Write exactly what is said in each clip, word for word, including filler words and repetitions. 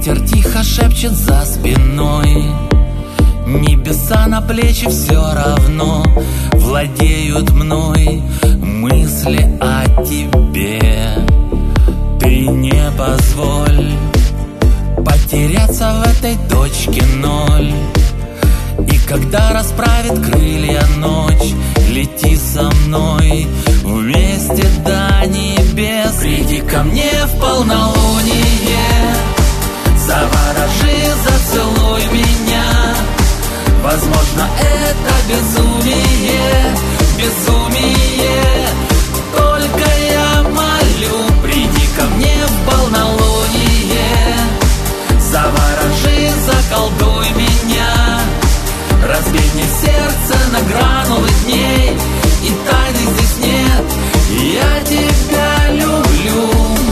Ветер тихо шепчет за спиной, небеса на плечи все равно владеют мной. Мысли о тебе ты не позволь потеряться в этой точке ноль. И когда расправит крылья ночь, лети со мной вместе до небес. Приди ко мне в полнолуние, заворожи, зацелуй меня. Возможно, это безумие, безумие. Только я молю, приди ко мне в полнолуние, заворожи, заколдуй меня. Разбей мне сердце на гранулы дней, и тайны здесь нет. Я тебя люблю.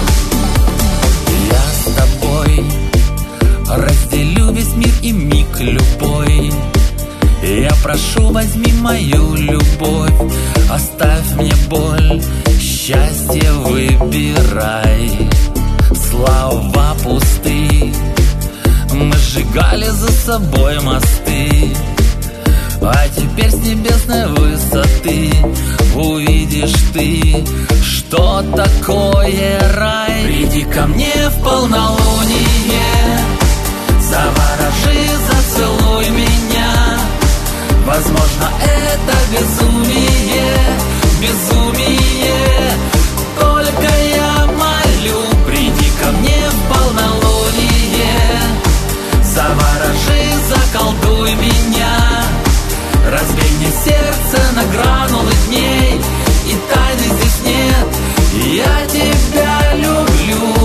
Я с тобой разделю весь мир и миг любой. Я прошу, возьми мою любовь, оставь мне боль, счастье выбирай. Слова пусты, мы сжигали за собой мосты, а теперь с небесной высоты увидишь ты, что такое рай. Приди ко мне в полнолуние, заворожи, зацелуй меня. Возможно, это безумие, безумие. Только я молю, приди ко мне в полнолуние, заворожи, заколдуй меня. Разбей мне сердце на гранулы дней, и тайны здесь нет. Я тебя люблю.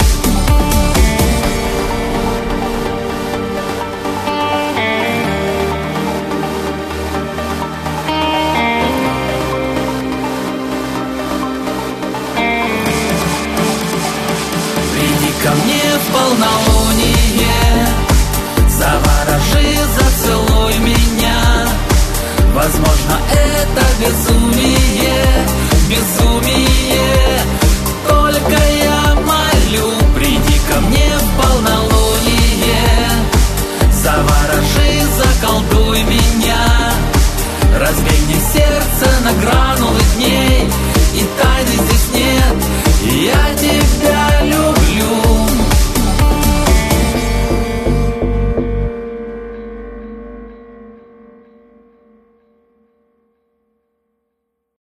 Приди ко мне в полнолуние, заворожи, зацелуй меня. Возможно, это безумие, безумие.